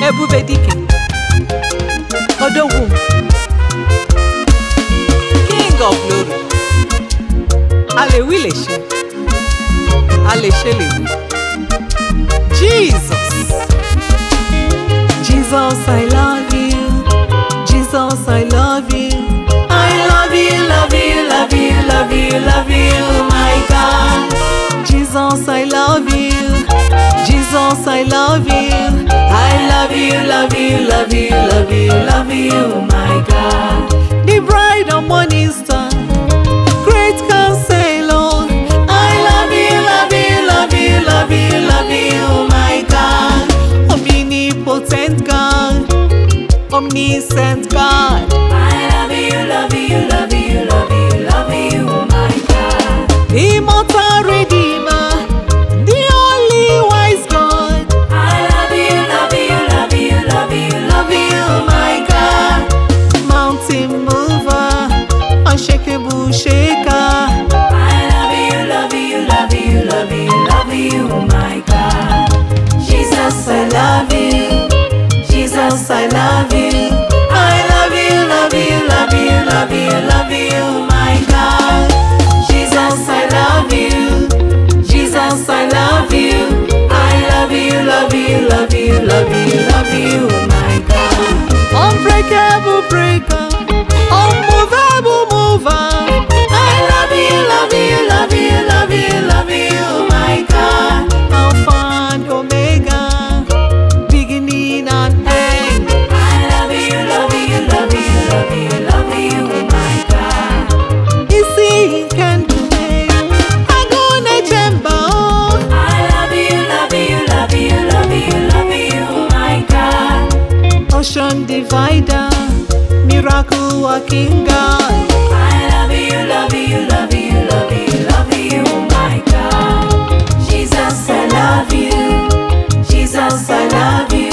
Ebube dike Odogwu King of glory Alewileshe Aleshelewi Jesus Jesus, I love you. Jesus, I love you. I love you, love you, love you, love you, love you, my God. Jesus, I love you. Jesus, I love you. I love you, love you, love you, love you, love you, my God. The bride of morning star, great counselor. I love you, love you, love you, love you, love you, my God. Omnipotent God, omniscient God. I love you, love you, love you, love you, love you, my God. Immortal Redeemer, the only wise God. I love you, love you, love you, love you, Love you, my God. Mountain mover, unshakable shaker. I love you, love you, love you, love you, love you, my God. Jesus, I love you. Jesus, I love you. I love you, love you, love you, love you, love you, my God. Jesus, I love you. Jesus, I love you. I love you, love you, love you, love you, love you, my God. Unbreakable breaker, unmovable mover. I love you, love you, love you, love you, love you, my God. Alpha and Omega, beginning and end. I love you, love you, love you, love you, love you, my God. Isi Kendume, Agone Chemba. I love you, love you, love you, love you, love you, my God. Ocean divider, miracle working God. I love you, love you, love you, love you, love you, my God. Jesus, I love you. Jesus, I love you.